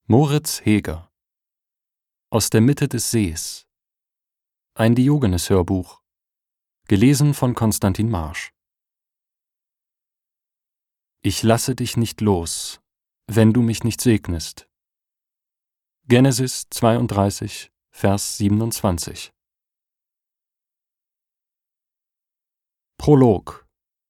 Moritz Heger. Aus der Mitte des Sees. Ein Diogenes-Hörbuch. Gelesen von Konstantin Marsch. Ich lasse dich nicht los, wenn du mich nicht segnest. Genesis 32, Vers 27. Prolog.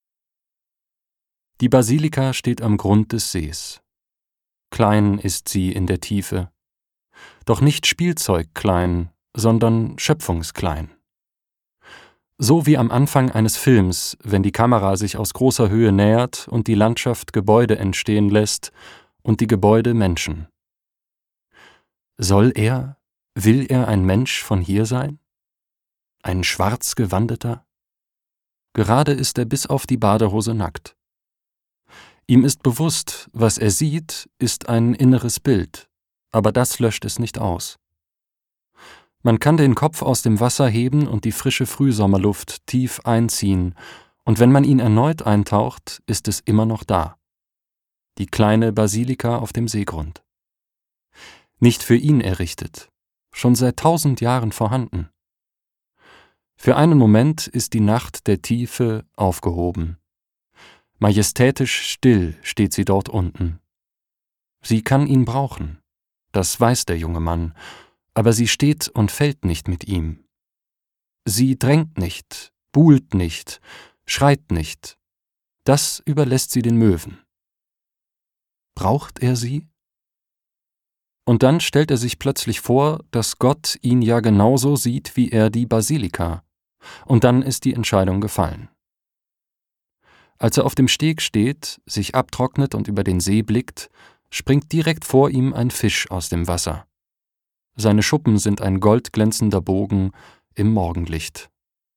Die Basilika steht am Grund des Sees. Klein ist sie in der Tiefe, doch nicht spielzeugklein, sondern schöpfungsklein. So wie am Anfang eines Films, wenn die Kamera sich aus großer Höhe nähert und die Landschaft Gebäude entstehen lässt und die Gebäude Menschen. Will er ein Mensch von hier sein? Ein schwarz gewandeter? Gerade ist er bis auf die Badehose nackt. Ihm ist bewusst, was er sieht, ist ein inneres Bild, aber das löscht es nicht aus. Man kann den Kopf aus dem Wasser heben und die frische Frühsommerluft tief einziehen, und wenn man ihn erneut eintaucht, ist es immer noch da. Die kleine Basilika auf dem Seegrund. Nicht für ihn errichtet, schon seit 1000 Jahren vorhanden. Für einen Moment ist die Nacht der Tiefe aufgehoben. Majestätisch still steht sie dort unten. Sie kann ihn brauchen, das weiß der junge Mann, aber sie steht und fällt nicht mit ihm. Sie drängt nicht, buhlt nicht, schreit nicht. Das überlässt sie den Möwen. Braucht er sie? Und dann stellt er sich plötzlich vor, dass Gott ihn ja genauso sieht wie er die Basilika. Und dann ist die Entscheidung gefallen. Als er auf dem Steg steht, sich abtrocknet und über den See blickt, springt direkt vor ihm ein Fisch aus dem Wasser. Seine Schuppen sind ein goldglänzender Bogen im Morgenlicht.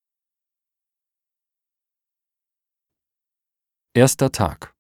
Erster Tag.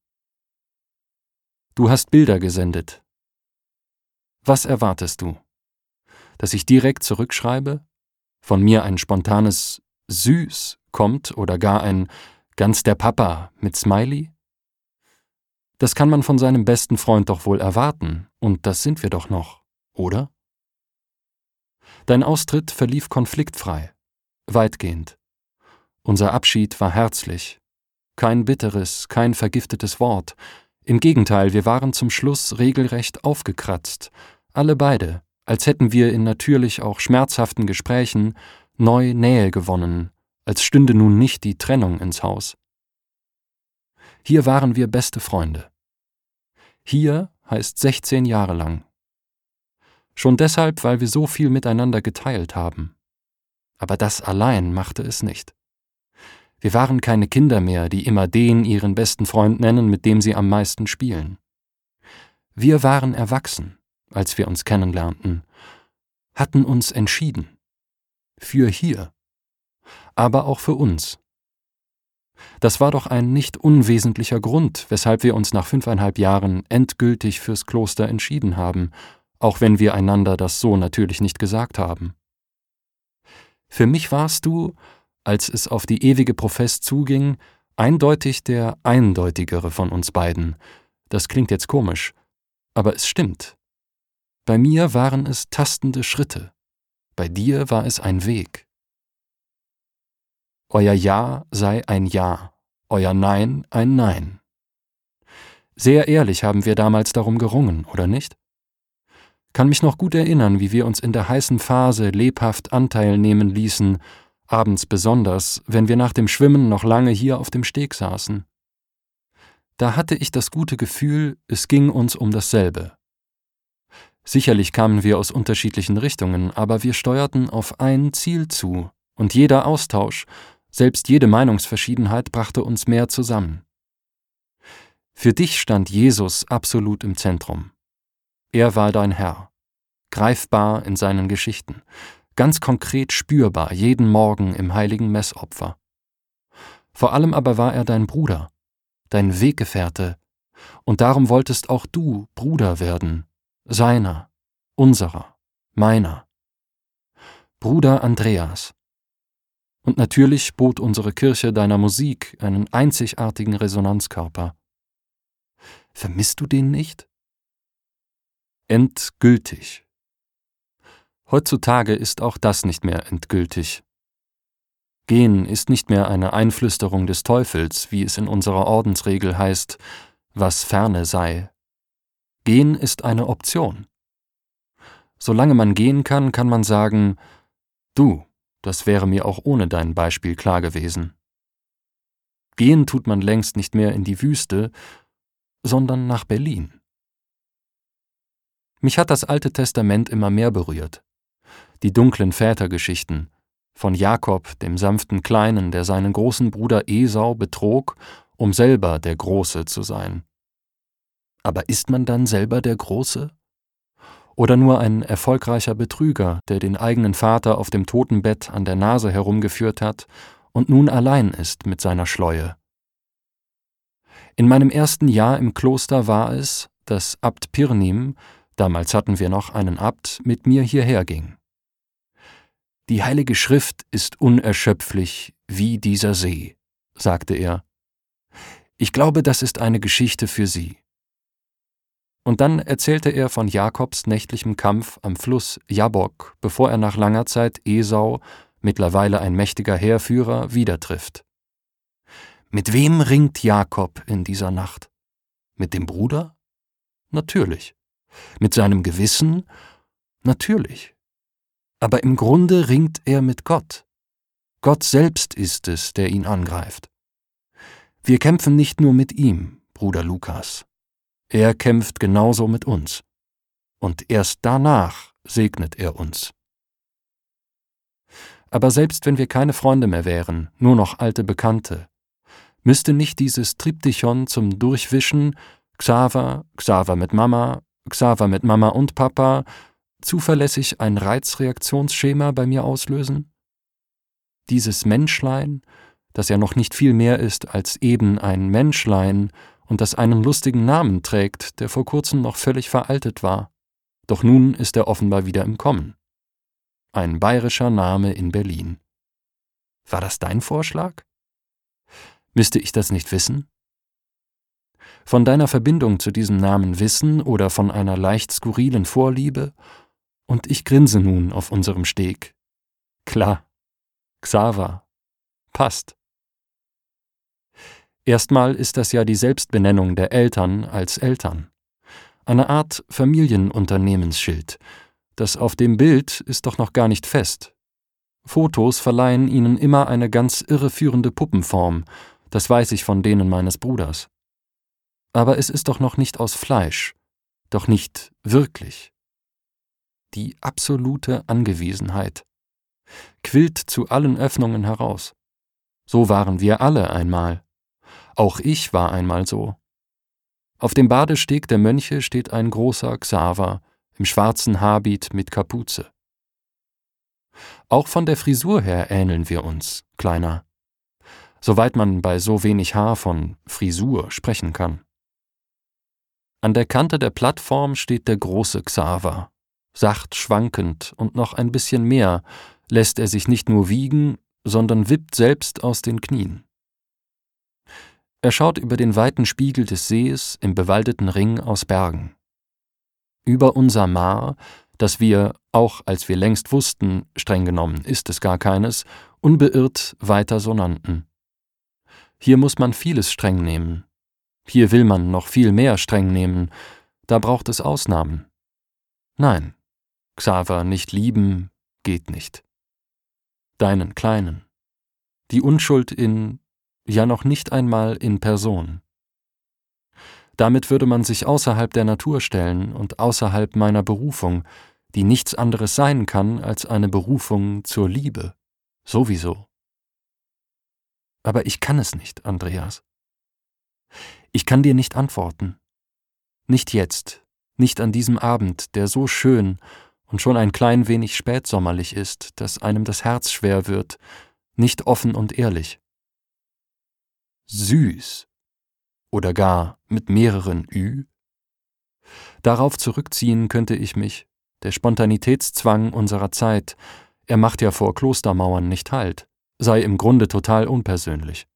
Du hast Bilder gesendet. Was erwartest du? Dass ich direkt zurückschreibe? Von mir ein spontanes »Süß« kommt oder gar ein »Ganz der Papa« mit Smiley? Das kann man von seinem besten Freund doch wohl erwarten, und das sind wir doch noch, oder? Dein Austritt verlief konfliktfrei, weitgehend. Unser Abschied war herzlich. Kein bitteres, kein vergiftetes Wort. Im Gegenteil, wir waren zum Schluss regelrecht aufgekratzt, alle beide, als hätten wir in natürlich auch schmerzhaften Gesprächen neu Nähe gewonnen, als stünde nun nicht die Trennung ins Haus. Hier waren wir beste Freunde. Hier heißt 16 Jahre lang. Schon deshalb, weil wir so viel miteinander geteilt haben. Aber das allein machte es nicht. Wir waren keine Kinder mehr, die immer den ihren besten Freund nennen, mit dem sie am meisten spielen. Wir waren erwachsen, als wir uns kennenlernten, hatten uns entschieden. Für hier. Aber auch für uns. Das war doch ein nicht unwesentlicher Grund, weshalb wir uns nach 5,5 Jahren endgültig fürs Kloster entschieden haben, auch wenn wir einander das so natürlich nicht gesagt haben. Für mich warst du, als es auf die ewige Profess zuging, eindeutig der eindeutigere von uns beiden. Das klingt jetzt komisch, aber es stimmt. Bei mir waren es tastende Schritte, bei dir war es ein Weg. Euer Ja sei ein Ja, euer Nein ein Nein. Sehr ehrlich haben wir damals darum gerungen, oder nicht? Kann mich noch gut erinnern, wie wir uns in der heißen Phase lebhaft Anteil nehmen ließen, abends besonders, wenn wir nach dem Schwimmen noch lange hier auf dem Steg saßen. Da hatte ich das gute Gefühl, es ging uns um dasselbe. Sicherlich kamen wir aus unterschiedlichen Richtungen, aber wir steuerten auf ein Ziel zu, und jeder Austausch, selbst jede Meinungsverschiedenheit brachte uns mehr zusammen. Für dich stand Jesus absolut im Zentrum. Er war dein Herr, greifbar in seinen Geschichten, ganz konkret spürbar jeden Morgen im heiligen Messopfer. Vor allem aber war er dein Bruder, dein Weggefährte, und darum wolltest auch du Bruder werden, seiner, unserer, meiner. Bruder Andreas. Und natürlich bot unsere Kirche deiner Musik einen einzigartigen Resonanzkörper. Vermisst du den nicht? Endgültig. Heutzutage ist auch das nicht mehr endgültig. Gehen ist nicht mehr eine Einflüsterung des Teufels, wie es in unserer Ordensregel heißt, was ferne sei. Gehen ist eine Option. Solange man gehen kann, kann man sagen, du, das wäre mir auch ohne dein Beispiel klar gewesen. Gehen tut man längst nicht mehr in die Wüste, sondern nach Berlin. Mich hat das Alte Testament immer mehr berührt. Die dunklen Vätergeschichten, von Jakob, dem sanften Kleinen, der seinen großen Bruder Esau betrog, um selber der Große zu sein. Aber ist man dann selber der Große? Oder nur ein erfolgreicher Betrüger, der den eigenen Vater auf dem Totenbett an der Nase herumgeführt hat und nun allein ist mit seiner Schleue? In meinem ersten Jahr im Kloster war es, dass Abt Pirnim, damals hatten wir noch einen Abt, mit mir hierher ging. »Die Heilige Schrift ist unerschöpflich wie dieser See«, sagte er. »Ich glaube, das ist eine Geschichte für Sie.« Und dann erzählte er von Jakobs nächtlichem Kampf am Fluss Jabbok, bevor er nach langer Zeit Esau, mittlerweile ein mächtiger Heerführer, wieder trifft. Mit wem ringt Jakob in dieser Nacht? Mit dem Bruder? Natürlich. Mit seinem Gewissen? Natürlich. Aber im Grunde ringt er mit Gott. Gott selbst ist es, der ihn angreift. Wir kämpfen nicht nur mit ihm, Bruder Lukas. Er kämpft genauso mit uns. Und erst danach segnet er uns. Aber selbst wenn wir keine Freunde mehr wären, nur noch alte Bekannte, müsste nicht dieses Triptychon zum Durchwischen Xaver, Xaver mit Mama und Papa zuverlässig ein Reizreaktionsschema bei mir auslösen? Dieses Menschlein, das ja noch nicht viel mehr ist als eben ein Menschlein und das einen lustigen Namen trägt, der vor kurzem noch völlig veraltet war, doch nun ist er offenbar wieder im Kommen. Ein bayerischer Name in Berlin. War das dein Vorschlag? Müsste ich das nicht wissen? Von deiner Verbindung zu diesem Namen wissen oder von einer leicht skurrilen Vorliebe? Und ich grinse nun auf unserem Steg. Klar, Xaver, passt. Erstmal ist das ja die Selbstbenennung der Eltern als Eltern. Eine Art Familienunternehmensschild. Das auf dem Bild ist doch noch gar nicht fest. Fotos verleihen ihnen immer eine ganz irreführende Puppenform, das weiß ich von denen meines Bruders. Aber es ist doch noch nicht aus Fleisch, doch nicht wirklich. Die absolute Angewiesenheit quillt zu allen Öffnungen heraus. So waren wir alle einmal. Auch ich war einmal so. Auf dem Badesteg der Mönche steht ein großer Xaver im schwarzen Habit mit Kapuze. Auch von der Frisur her ähneln wir uns, Kleiner. Soweit man bei so wenig Haar von Frisur sprechen kann. An der Kante der Plattform steht der große Xaver. Sacht schwankend und noch ein bisschen mehr lässt er sich nicht nur wiegen, sondern wippt selbst aus den Knien. Er schaut über den weiten Spiegel des Sees im bewaldeten Ring aus Bergen. Über unser Maar, das wir, auch als wir längst wussten, streng genommen ist es gar keines, unbeirrt weiter so nannten. Hier muss man vieles streng nehmen. Hier will man noch viel mehr streng nehmen. Da braucht es Ausnahmen. Nein, Xaver nicht lieben geht nicht. Deinen Kleinen. Die Unschuld ja noch nicht einmal in Person. Damit würde man sich außerhalb der Natur stellen und außerhalb meiner Berufung, die nichts anderes sein kann als eine Berufung zur Liebe. Sowieso. Aber ich kann es nicht, Andreas. Ich kann dir nicht antworten. Nicht jetzt, nicht an diesem Abend, der so schön und schon ein klein wenig spätsommerlich ist, dass einem das Herz schwer wird, nicht offen und ehrlich. Süß oder gar mit mehreren Ü? Darauf zurückziehen könnte ich mich, der Spontanitätszwang unserer Zeit, er macht ja vor Klostermauern nicht Halt, sei im Grunde total unpersönlich.